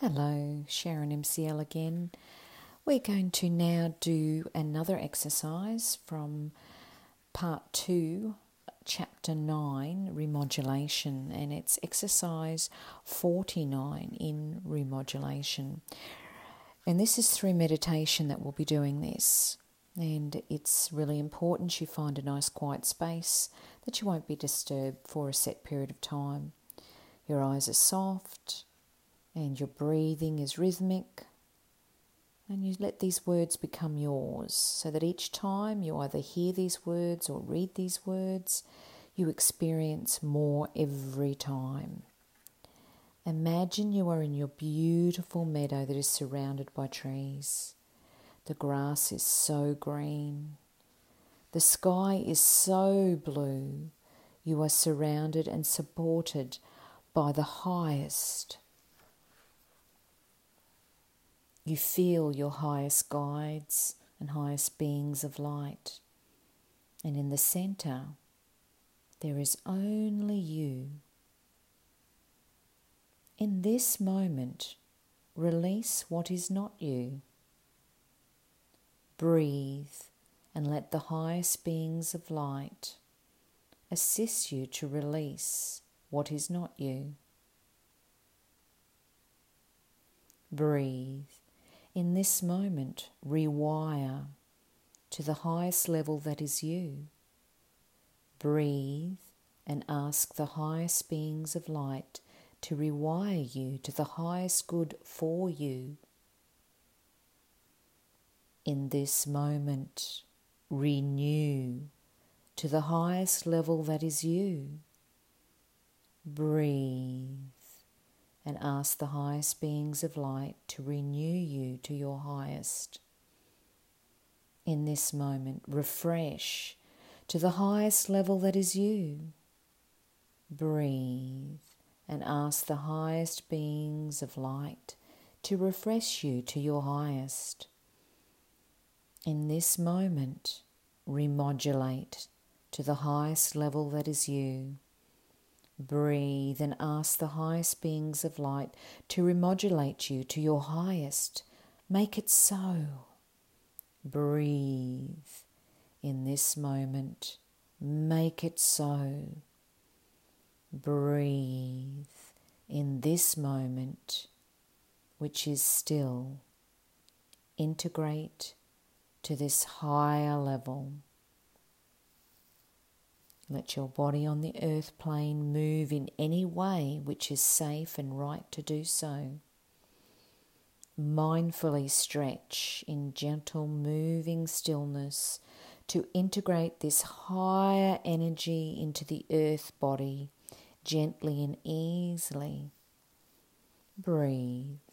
Hello, Sharon MCL again. We're going to now do another exercise from part 2, chapter 9, remodulation, and it's exercise 49 in remodulation. And this is through meditation that we'll be doing this. And it's really important you find a nice quiet space that you won't be disturbed for a set period of time. Your eyes are soft and your breathing is rhythmic. And you let these words become yours so that each time you either hear these words or read these words, you experience more every time. Imagine you are in your beautiful meadow that is surrounded by trees. The grass is so green. The sky is so blue. You are surrounded and supported by the highest. You feel your highest guides and highest beings of light. And in the center, there is only you. In this moment, release what is not you. Breathe and let the highest beings of light assist you to release what is not you. Breathe. In this moment, rewire to the highest level that is you. Breathe and ask the highest beings of light to rewire you to the highest good for you. In this moment, renew to the highest level that is you. Breathe and ask the highest beings of light to renew you to your highest. In this moment, refresh to the highest level that is you. Breathe and ask the highest beings of light to refresh you to your highest. In this moment, remodulate to the highest level that is you. Breathe and ask the highest beings of light to remodulate you to your highest. Make it so. Breathe. In this moment, make it so. Breathe. In this moment, which is still, integrate to this higher level. Let your body on the earth plane move in any way which is safe and right to do so. Mindfully stretch in gentle moving stillness to integrate this higher energy into the earth body gently and easily. Breathe.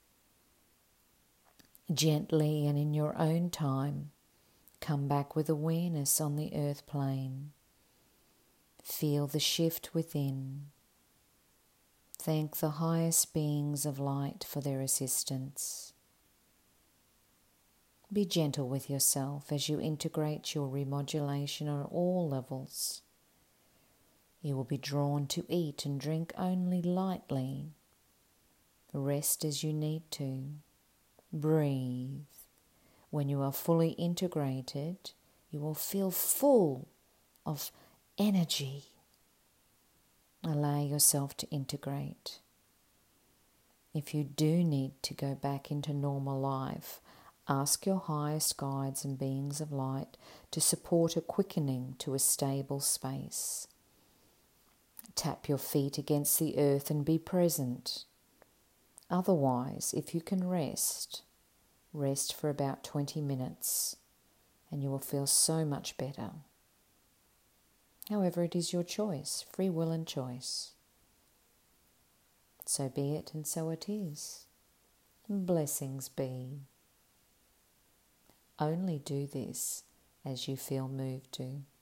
Gently and in your own time, come back with awareness on the earth plane. Feel the shift within. Thank the highest beings of light for their assistance. Be gentle with yourself as you integrate your remodulation on all levels. You will be drawn to eat and drink only lightly. Rest as you need to. Breathe. When you are fully integrated, you will feel full of energy. Allow yourself to integrate. If you do need to go back into normal life, ask your highest guides and beings of light to support a quickening to a stable space. Tap your feet against the earth and be present. Otherwise, if you can rest for about 20 minutes and you will feel so much better. However, it is your choice, free will and choice. So be it and so it is. Blessings be. Only do this as you feel moved to.